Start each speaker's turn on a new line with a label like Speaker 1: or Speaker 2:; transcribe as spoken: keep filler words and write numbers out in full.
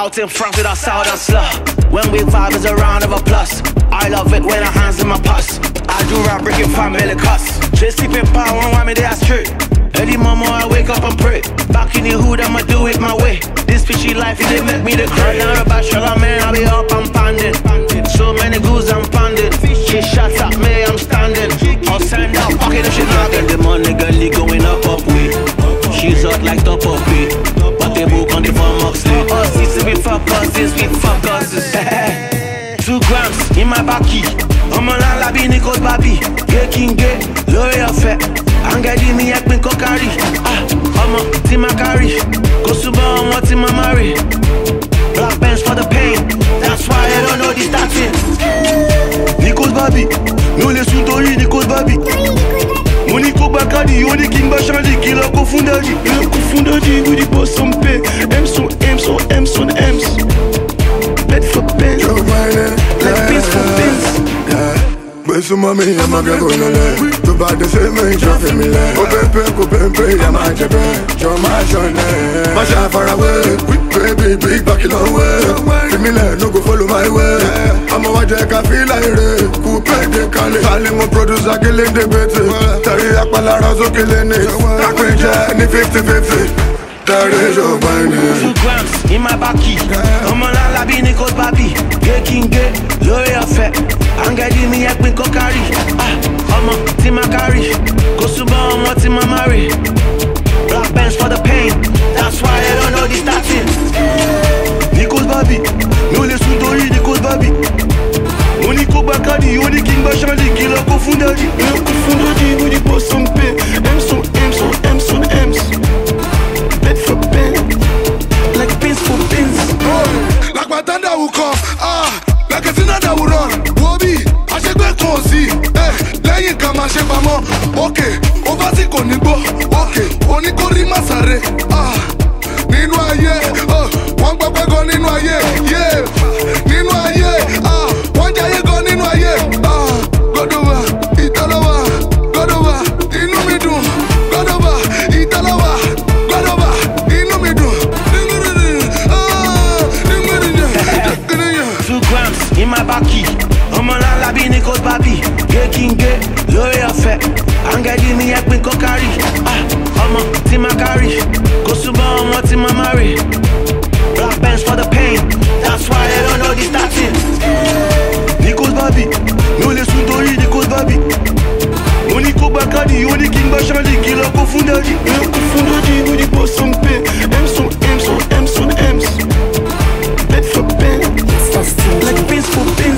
Speaker 1: Out in front with our sound and slur. When we vibe is a round of applause. I love it when I hands in my purse. I do rap breaking family cuss. Just sleeping power, one want me there straight. Early mama, I wake up and pray. Back in the hood, I'ma do it my way. This fishy life, it didn't make me the cry. Now a bachelor, man, I'll be up and panding. So many goons I'm panding. She shots at me, I'm standing. I'll send out, pocket if she knocking. The money girlie going up, up way. She's hot like top of it. But they book on the farm Moxley. Us, this is we fuck us, this we fuck us. Two grams in my backy. I'm a la labi, Nico's baby. Gay king gay, lorry affair. Angeli mi ek min kokari. Ah, I'm a team I carry. Go suba, I'm a team I marry. Black pants for the pain. That's why I don't know this starting. Nico's baby. No les suntori, Nico's baby. Monico Bacardi, only king Bashandi. Kill a kofundadi. Kill a kofundadi with the boss on pay. M's on M's on M's on M's. Bed for pens. Like pins for pins.
Speaker 2: Beso mami, I'm a girl going to lay. To buy the same ring, traffic me lay. Go pepe, go pepe, I'm a jebe. Show my shine, my shine far away. Baby, big back in the way. Give me lay, no go follow my way. I'm a watch, I can feel like it. Coupe de Cali. Cali, my producer, killing the better. Tari akpala, razo killing it. Takwenja, ni fifty fifty.
Speaker 1: Two grams in my backy. I'm a la labi, Nico's baby. Gay king gay, lorry affair. Angeli mi ek min kokari. Ah, I'm a team I carry. Go suba, I'm a team I marry. Black pants for the pain. That's why I don't know this starting. Nico's baby. No les suntori, Nico's baby. Monico Bacardi, only king Bashandi. Kill a kofundadi. Kill a kofundadi with the boss on pay. M's on M's on M's on M's. Bed for pen, like pins for pins.
Speaker 2: Oh, like my thunder will come, ah, like a sinner that will run. Bobby, I should go and see. Eh, lying come and shake my mom. Okay, oversee konibo. Okay, oniko rimasare. Ah, ninu aye. Oh, one papa go ninu aye. Yeah, ninu aye. Ah, one jaye go ninu aye. Ah, God over, Italowa, God over, inu mi dun. God over, Italowa.
Speaker 1: Two grams in my backy. I'm a la labi, Nico's baby. Gay king gay, lorry affair. Angeli mi ek min kokari. Ah, I'm a team I carry. Go suba, I'm a team I marry. Black pants for the pain. That's why I don't know this starting. Nico's baby. No les suntori, Nico's baby. Monico Bacardi, only king Bashandi. Kill a kofundadi. Kill a kofundadi with the boss on pay. M's on M's on M's on M's. Bed for pen, like pins for pins.